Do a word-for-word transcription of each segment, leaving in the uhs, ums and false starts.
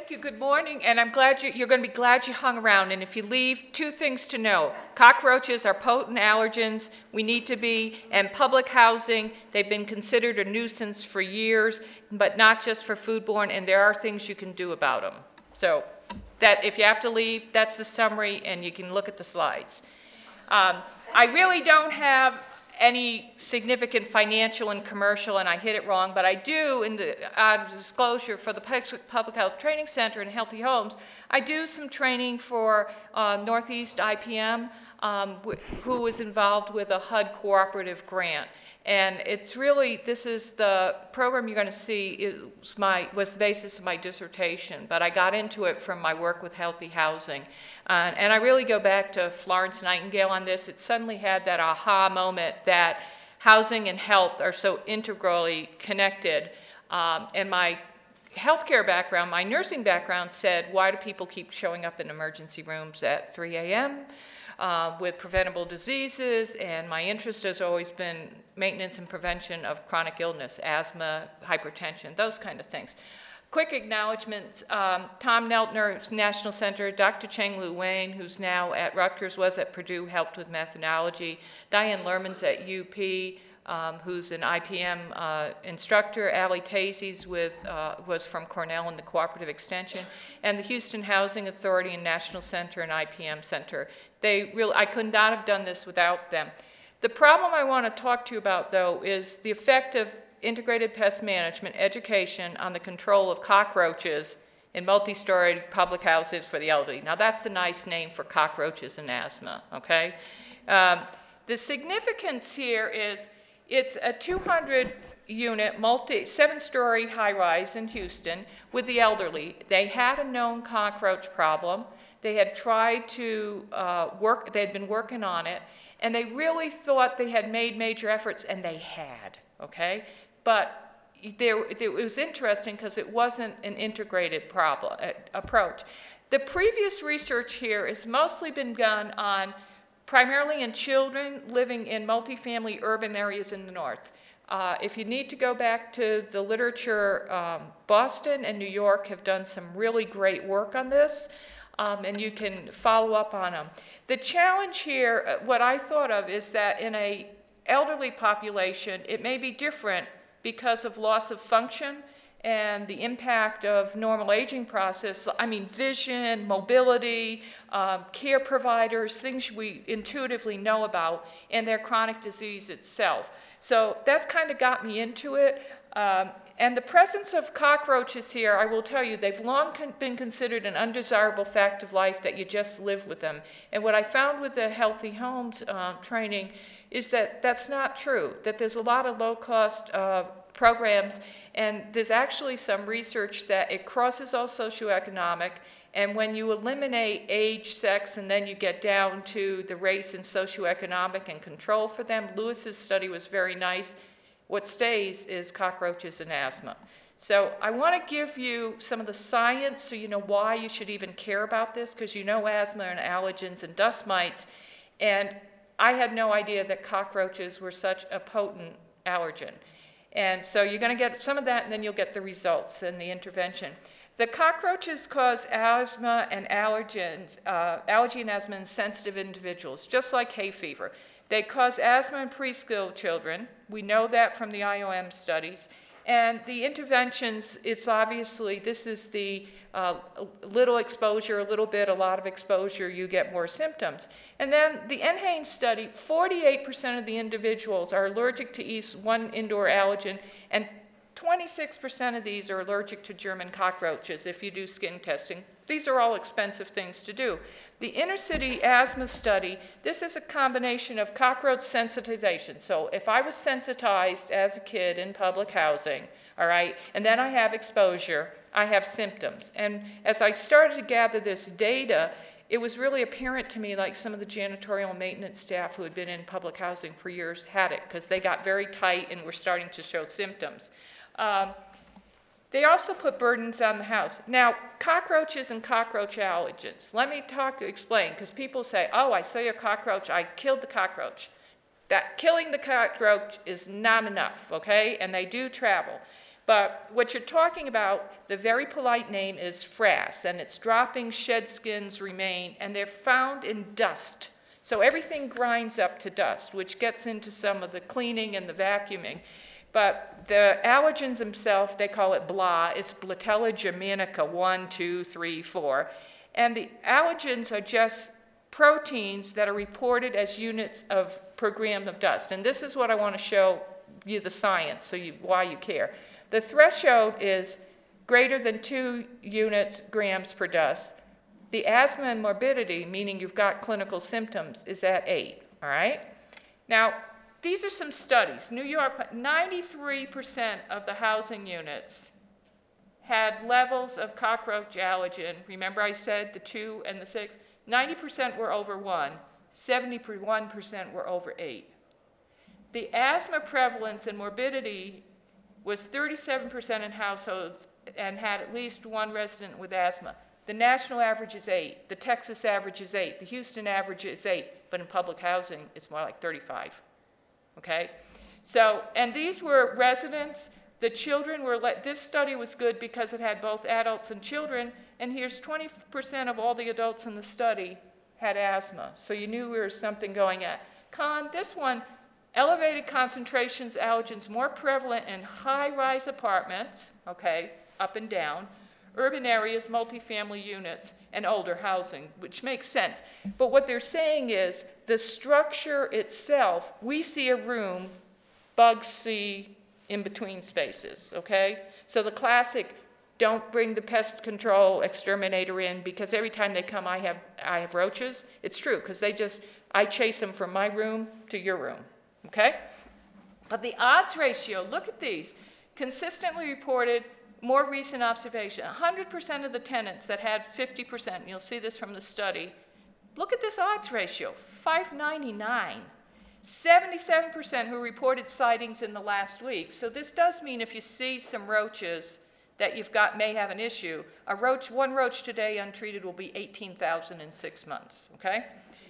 Thank you. Good morning. And I'm glad you, you're going to be glad you hung around. And if you leave, two things to know. Cockroaches are potent allergens. We need to be. And public housing, they've been considered a nuisance for years, but not just for foodborne. And there are things you can do about them. So that if you have to leave, that's the summary, and you can look at the slides. Um, I really don't have any significant financial and commercial, and I hit it wrong, but I do, in the uh, disclosure for the Public Health Training Center and Healthy Homes, I do some training for uh, Northeast I P M, um, who was involved with a H U D cooperative grant. And it's really, this is the program you're going to see is my, was the basis of my dissertation, but I got into it from my work with Healthy Housing. Uh, and I really go back to Florence Nightingale on this. It suddenly had that aha moment that housing and health are so integrally connected. Um, and my healthcare background, my nursing background said, why do people keep showing up in emergency rooms at three A M? Uh, with preventable diseases, and my interest has always been maintenance and prevention of chronic illness, asthma, hypertension, those kind of things. Quick acknowledgments, um, Tom Neltner, National Center, Doctor Cheng Lu Wayne, who's now at Rutgers, was at Purdue, helped with methodology, Diane Lerman's at U P, um, who's an I P M uh, instructor, Allie Tazes with, uh, was from Cornell in the Cooperative Extension, and the Houston Housing Authority and National Center and I P M Center. They really, I could not have done this without them. The problem I want to talk to you about, though, is the effect of integrated pest management education on the control of cockroaches in multi-story public houses for the elderly. Now, that's the nice name for cockroaches and asthma, okay? Um, the significance here is it's a two hundred unit, multi, seven-story high-rise in Houston with the elderly. They had a known cockroach problem. They had tried to uh, work, they had been working on it, and they really thought they had made major efforts, and they had, okay? But there, it was interesting because it wasn't an integrated problem, uh, approach. The previous research here has mostly been done on primarily in children living in multifamily urban areas in the north. Uh, if you need to go back to the literature, um, Boston and New York have done some really great work on this. Um, and you can follow up on them. The challenge here, what I thought of, is that in a elderly population, it may be different because of loss of function and the impact of normal aging process. I mean, vision, mobility, um, care providers, things we intuitively know about, and their chronic disease itself. So that's kind of got me into it. Um, And the presence of cockroaches here, I will tell you, they've long con been considered an undesirable fact of life that you just live with them. And what I found with the Healthy Homes uh, training is that that's not true, that there's a lot of low-cost uh, programs, and there's actually some research that it crosses all socioeconomic, and when you eliminate age, sex, and then you get down to the race and socioeconomic and control for them, Lewis's study was very nice. What stays is cockroaches and asthma. So I want to give you some of the science so you know why you should even care about this, because you know asthma and allergens and dust mites, and I had no idea that cockroaches were such a potent allergen. And so you're going to get some of that, and then you'll get the results and the intervention. The cockroaches cause asthma and allergens, uh, allergy and asthma in sensitive individuals, just like hay fever. They cause asthma in preschool children. We know that from the I O M studies. And the interventions, it's obviously, this is the uh, little exposure, a little bit, a lot of exposure, you get more symptoms. And then the NHANES study, forty-eight percent of the individuals are allergic to at least one indoor allergen, and twenty-six percent of these are allergic to German cockroaches if you do skin testing. These are all expensive things to do. The inner city asthma study, this is a combination of cockroach sensitization. So if I was sensitized as a kid in public housing, all right, and then I have exposure, I have symptoms. And as I started to gather this data, it was really apparent to me like some of the janitorial and maintenance staff who had been in public housing for years had it, because they got very tight and were starting to show symptoms. Um, They also put burdens on the house. Now, cockroaches and cockroach allergens. Let me talk, explain, because people say, oh, I saw your cockroach, I killed the cockroach. That killing the cockroach is not enough, okay? And they do travel. But what you're talking about, the very polite name is frass, and it's droppings, shed skins remain, and they're found in dust. So everything grinds up to dust, which gets into some of the cleaning and the vacuuming. But the allergens themselves, they call it B L A, it's Blatella germanica one, two, three, four. And the allergens are just proteins that are reported as units of per gram of dust. And this is what I want to show you the science, so you, why you care. The threshold is greater than two units grams per dust. The asthma and morbidity, meaning you've got clinical symptoms, is at eight, all right? Now, these are some studies. New York, ninety-three percent of the housing units had levels of cockroach allergen. Remember I said the two and the six? ninety percent were over one, seventy-one percent were over eight. The asthma prevalence and morbidity was thirty-seven percent in households and had at least one resident with asthma. The national average is eight. The Texas average is eight. The Houston average is eight. But in public housing, it's more like thirty-five. Okay? So, and these were residents. The children were, let, this study was good because it had both adults and children. And here's twenty percent of all the adults in the study had asthma. So you knew there was something going on. Con, this one, elevated concentrations, allergens more prevalent in high-rise apartments, okay, up and down, urban areas, multifamily units, and older housing, which makes sense. But what they're saying is the structure itself, we see a room, bugs see in between spaces, okay? So the classic, don't bring the pest control exterminator in because every time they come I have, I have roaches. It's true, because they just, I chase them from my room to your room. Okay? But the odds ratio, look at these, consistently reported, more recent observation, one hundred percent of the tenants that had fifty percent, and you'll see this from the study, look at this odds ratio, five ninety-nine. seventy-seven percent who reported sightings in the last week. So this does mean if you see some roaches that you've got may have an issue, a roach, one roach today untreated will be eighteen thousand in six months, okay?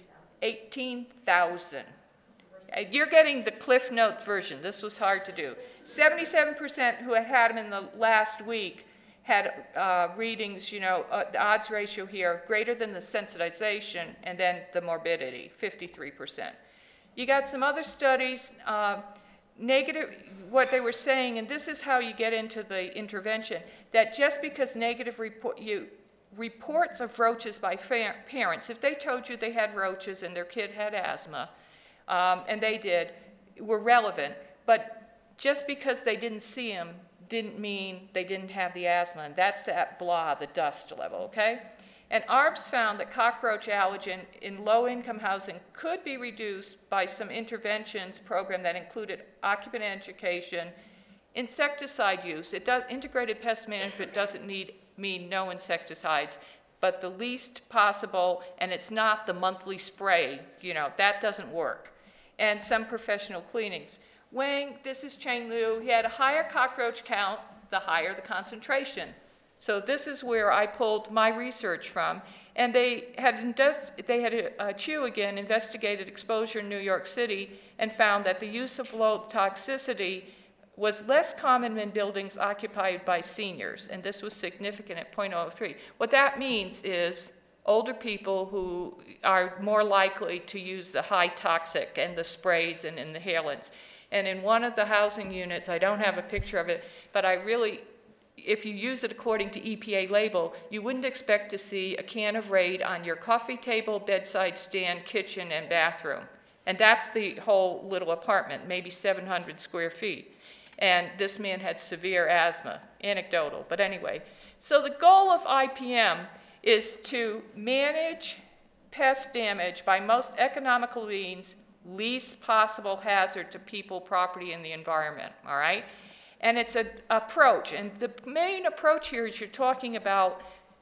eighteen thousand. You're getting the Cliff Note version. This was hard to do. seventy-seven percent who had had them in the last week had uh, readings, you know, uh, the odds ratio here greater than the sensitization, and then the morbidity, fifty-three percent. You got some other studies, uh, negative, what they were saying, and this is how you get into the intervention, that just because negative report, you, reports of roaches by parents, if they told you they had roaches and their kid had asthma, Um, and they did, were relevant, but just because they didn't see them didn't mean they didn't have the asthma, and that's that B L A, the dust level, okay? And A R B S found that cockroach allergen in low-income housing could be reduced by some interventions program that included occupant education, insecticide use. It does, integrated pest management doesn't need, mean no insecticides, but the least possible, and it's not the monthly spray, you know, that doesn't work. And some professional cleanings. Wang, this is Cheng Liu, he had a higher cockroach count, the higher the concentration. So this is where I pulled my research from. And they had, they had uh, Chu again investigated exposure in New York City and found that the use of low toxicity was less common in buildings occupied by seniors, and this was significant at zero point zero three. What that means is older people who are more likely to use the high toxic and the sprays and, and the inhalants. And in one of the housing units, I don't have a picture of it, but I really, if you use it according to E P A label, you wouldn't expect to see a can of Raid on your coffee table, bedside stand, kitchen, and bathroom. And that's the whole little apartment, maybe seven hundred square feet. And this man had severe asthma, anecdotal, but anyway. So the goal of I P M is to manage pest damage by most economical means, least possible hazard to people, property, and the environment, all right? And it's an approach, and the main approach here is you're talking about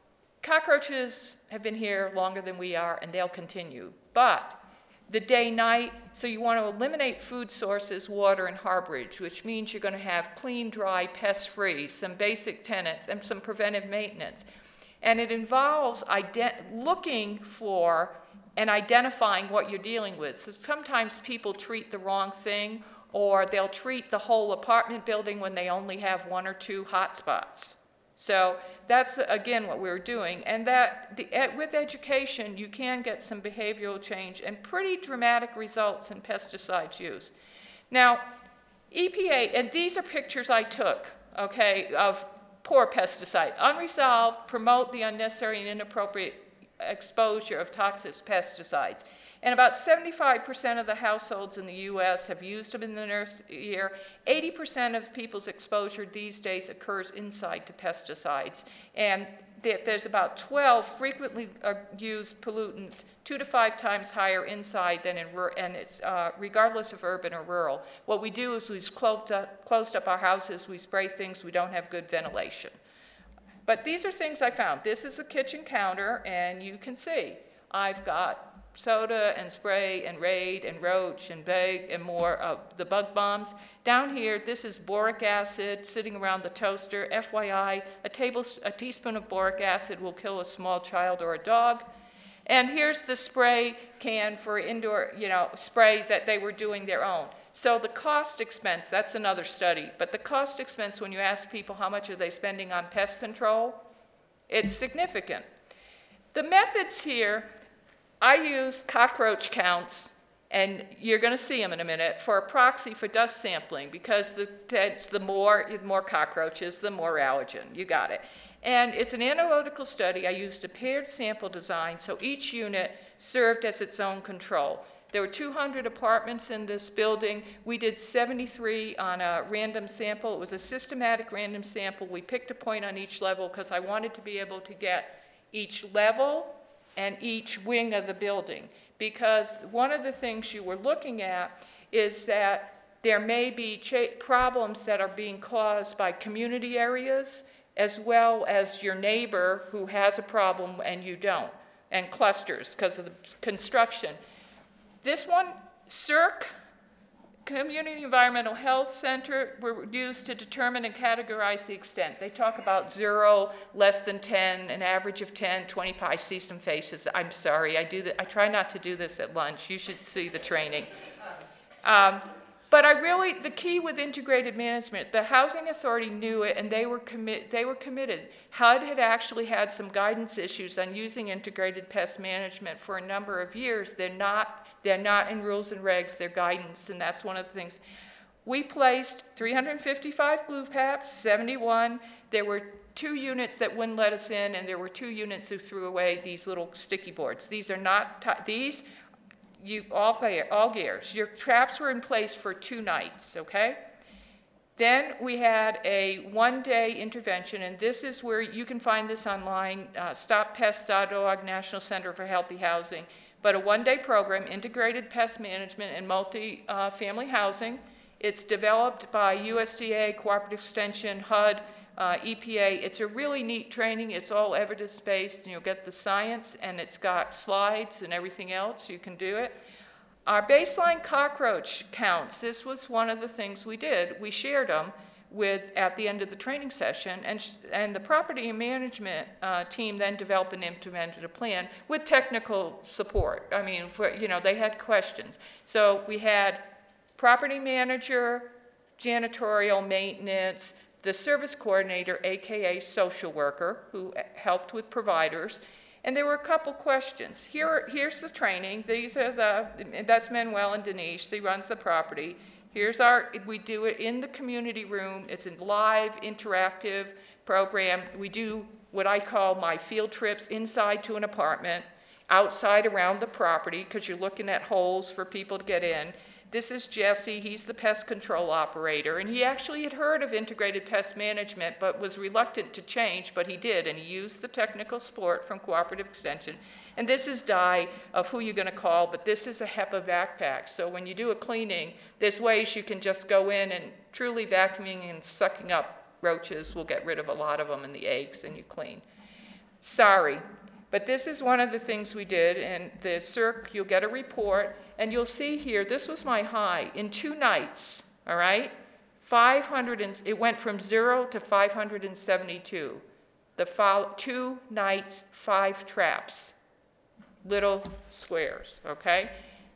cockroaches have been here longer than we are, and they'll continue. But the day-night, so you want to eliminate food sources, water, and harborage, which means you're going to have clean, dry, pest-free, some basic tenants, and some preventive maintenance. And it involves looking for and identifying what you're dealing with. So sometimes people treat the wrong thing, or they'll treat the whole apartment building when they only have one or two hot spots. So that's, again, what we're doing. And that the, with education, you can get some behavioral change and pretty dramatic results in pesticides use. Now, E P A, and these are pictures I took, okay, of poor pesticide. Unresolved, promote the unnecessary and inappropriate exposure of toxic pesticides. And about seventy-five percent of the households in the U S have used them in the nurse year. eighty percent of people's exposure these days occurs inside to pesticides. And there's about twelve frequently used pollutants, two to five times higher inside than in rural, and it's uh, regardless of urban or rural. What we do is we've closed up, closed up our houses, we spray things, we don't have good ventilation. But these are things I found. This is the kitchen counter, and you can see I've got soda and spray and Raid and Roach and Beg and more of the bug bombs. Down here, this is boric acid sitting around the toaster. F Y I, a, table, a teaspoon of boric acid will kill a small child or a dog. And here's the spray can for indoor, you know, spray that they were doing their own. So the cost expense, that's another study, but the cost expense when you ask people how much are they spending on pest control, it's significant. The methods here, I use cockroach counts, and you're going to see them in a minute, for a proxy for dust sampling, because the, the more, more cockroaches, the more allergen. You got it. And it's an analytical study. I used a paired sample design, so each unit served as its own control. There were two hundred apartments in this building. We did seventy-three on a random sample. It was a systematic random sample. We picked a point on each level because I wanted to be able to get each level and each wing of the building, because one of the things you were looking at is that there may be cha- problems that are being caused by community areas as well as your neighbor who has a problem and you don't, and clusters because of the construction. This one, C I R C, Community Environmental Health Center, were used to determine and categorize the extent. They talk about zero, less than ten, an average of ten, twenty-five. I see some faces. I'm sorry. I do that. I try not to do this at lunch. You should see the training. Um, but I really, the key with integrated management, the Housing Authority knew it, and they were commit. They were committed. H U D had actually had some guidance issues on using integrated pest management for a number of years. They're not. They're not in rules and regs, they're guidance, and that's one of the things. We placed three hundred fifty-five glue paps, seventy-one. There were two units that wouldn't let us in, and there were two units who threw away these little sticky boards. These are not, these, you, all, all gears. Your traps were in place for two nights, okay? Then we had a one-day intervention, and this is where you can find this online, uh, stop pest dot org, National Center for Healthy Housing. But a one-day program, integrated pest management and multi-family uh, housing. It's developed by U S D A, Cooperative Extension, H U D, uh, E P A. It's a really neat training. It's all evidence-based, and you'll get the science, and it's got slides and everything else. You can do it. Our baseline cockroach counts, this was one of the things we did. We shared them with, at the end of the training session, and, and the property management uh, team then developed and implemented a plan with technical support. I mean, for, you know, they had questions. So we had property manager, janitorial maintenance, the service coordinator, A K A social worker, who helped with providers, and there were a couple questions. Here, here's the training. These are the, that's Manuel and Denise. He runs the property. Here's our, we do it in the community room. It's a live, interactive program. We do what I call my field trips inside to an apartment, outside around the property, because you're looking at holes for people to get in. This is Jesse. He's the pest control operator, and he actually had heard of integrated pest management, but was reluctant to change, but he did, and he used the technical support from Cooperative Extension. And this is Di of who you're going to call, but this is a HEPA backpack. So when you do a cleaning, there's ways you can just go in and truly vacuuming and sucking up roaches will get rid of a lot of them and the eggs, and you clean. Sorry, but this is one of the things we did, and the C I R C, you'll get a report, and you'll see here, this was my high in two nights, all right? five hundred, and, it went from zero to five hundred seventy-two. The follow, two nights, five traps. Little squares, okay?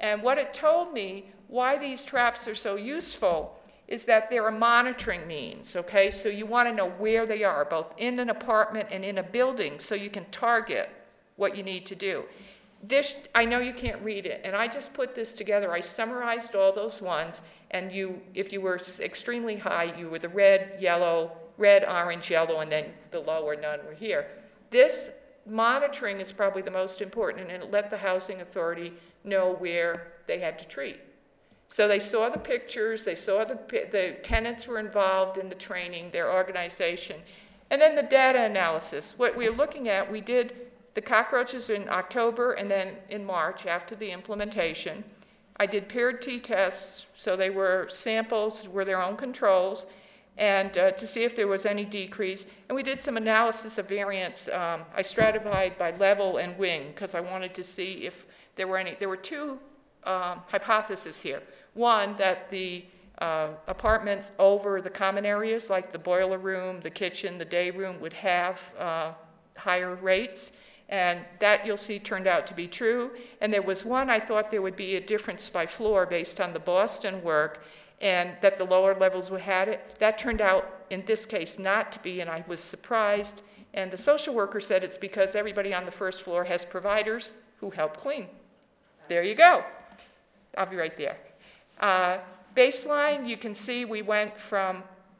And what it told me, why these traps are so useful, is that they're a monitoring means, okay? So you want to know where they are, both in an apartment and in a building, so you can target what you need to do. This, I know you can't read it, and I just put this together. I summarized all those ones, and you, if you were extremely high, you were the red, yellow, red, orange, yellow, and then the lower none were here. This monitoring is probably the most important, and it let the housing authority know where they had to treat. So they saw the pictures, they saw the, the tenants were involved in the training, their organization, and then the data analysis. What we're looking at, we did the cockroaches in October and then in March after the implementation. I did paired t-tests, so they were samples, were their own controls, and uh, to see if there was any decrease. And we did some analysis of variance. Um, I stratified by level and wing because I wanted to see if there were any. There were two um, hypotheses here. One, that the uh, apartments over the common areas, like the boiler room, the kitchen, the day room, would have uh, higher rates. And that, you'll see, turned out to be true. And there was one, I thought there would be a difference by floor based on the Boston work, and that the lower levels would have it. That turned out, in this case, not to be, and I was surprised. And the social worker said it's because everybody on the first floor has providers who help clean. There you go. I'll be right there. Uh, baseline, you can see we went from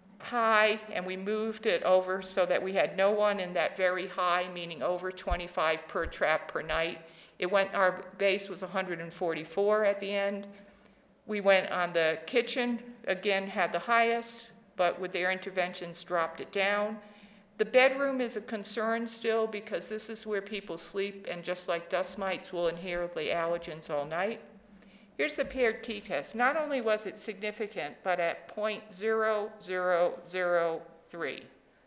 high and we moved it over so that we had no one in that very high, meaning over twenty-five per trap per night. It went, our base was one hundred forty-four at the end. We went on the kitchen, again had the highest, but with their interventions dropped it down. The bedroom is a concern still because this is where people sleep, and just like dust mites will inhale the allergens all night. Here's the paired t-test. Not only was it significant, but at zero point zero zero zero three.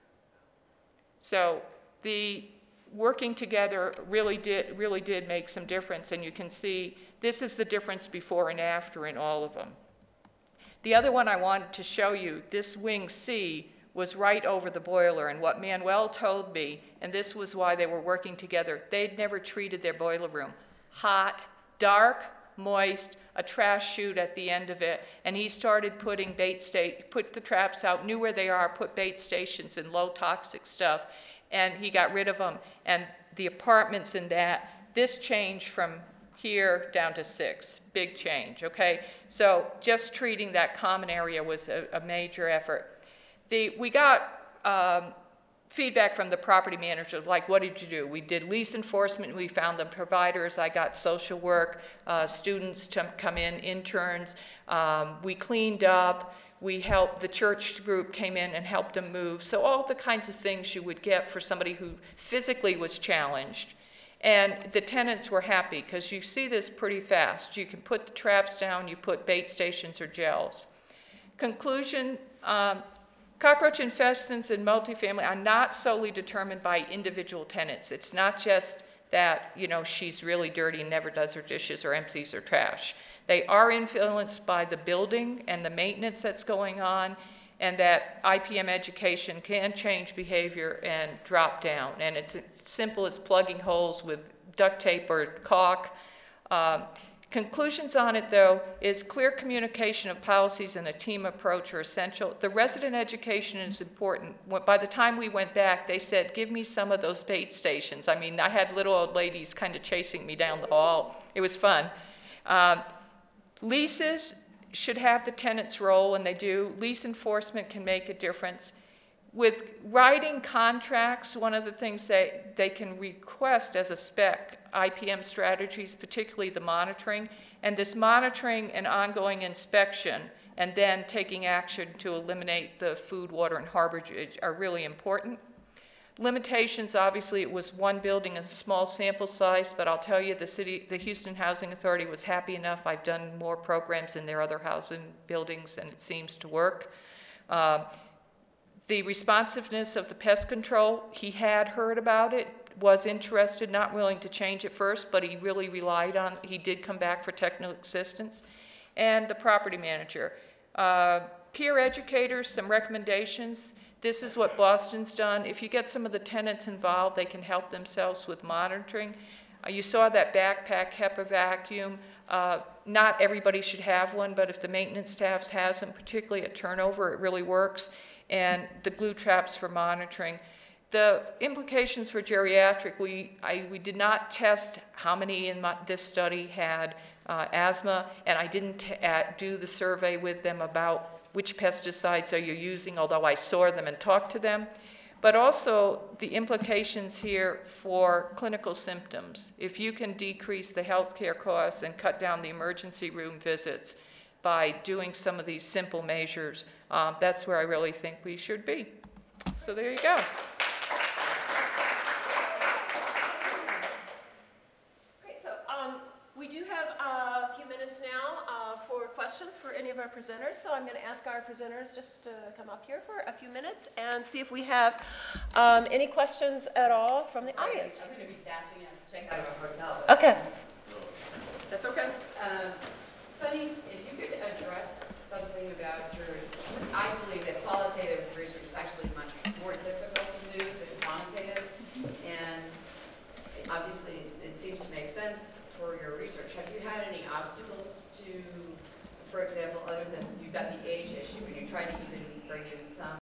So the working together really did, really did make some difference, and you can see this is the difference before and after in all of them. The other one I wanted to show you, this wing C, was right over the boiler, and what Manuel told me, and this was why they were working together, they'd never treated their boiler room. Hot, dark, moist, a trash chute at the end of it, and he started putting bait sta- put the traps out, knew where they are, put bait stations and low toxic stuff, and he got rid of them. And the apartments in that, this changed from here down to six, big change, okay? So just treating that common area was a, a major effort. The, we got um, feedback from the property manager, like, what did you do? We did lease enforcement, we found them providers, I got social work, uh, students to come in, interns, um, we cleaned up, we helped, the church group came in and helped them move, so all the kinds of things you would get for somebody who physically was challenged. And the tenants were happy, because you see this pretty fast. You can put the traps down, you put bait stations or gels. Conclusion, um, cockroach infestants in multifamily are not solely determined by individual tenants. It's not just that, you know, she's really dirty and never does her dishes or empties her trash. They are influenced by the building and the maintenance that's going on, and that I P M education can change behavior and drop down. And it's as simple as plugging holes with duct tape or caulk. Um, Conclusions on it, though, is clear communication of policies and a team approach are essential. The resident education is important. By the time we went back, they said, give me some of those bait stations. I mean, I had little old ladies kind of chasing me down the hall. It was fun. Um, leases should have the tenant's role, and they do. Lease enforcement can make a difference. With writing contracts, one of the things that they can request as a spec, I P M strategies, particularly the monitoring, and this monitoring and ongoing inspection, and then taking action to eliminate the food, water, and harborage are really important. Limitations, obviously, it was one building, a small sample size, but I'll tell you, the city, the Houston Housing Authority was happy enough. I've done more programs in their other housing buildings, and it seems to work. Uh, The responsiveness of the pest control, he had heard about it, was interested, not willing to change at first, but he really relied on, he did come back for technical assistance. And the property manager. Uh, peer educators, some recommendations. This is what Boston's done. If you get some of the tenants involved, they can help themselves with monitoring. Uh, You saw that backpack HEPA vacuum. Uh, Not everybody should have one, but if the maintenance staff has them, particularly at turnover, it really works. And the glue traps for monitoring. The implications for geriatric, we, I, we did not test how many in my, this study had uh, asthma, and I didn't t- at, do the survey with them about which pesticides are you using, although I saw them and talked to them. But also the implications here for clinical symptoms. If you can decrease the healthcare costs and cut down the emergency room visits by doing some of these simple measures, um, that's where I really think we should be. So there you go. Great, so um, we do have a few minutes now uh, for questions for any of our presenters. So I'm going to ask our presenters just to come up here for a few minutes and see if we have um, any questions at all from the audience. I'm going to be dashing in, checking out of a hotel. Okay. That's okay. Um, Sunny, if you could address something about your, I believe that qualitative research is actually much more difficult to do than quantitative. And obviously, it seems to make sense for your research. Have you had any obstacles to, for example, other than you've got the age issue, and you're trying to even bring in some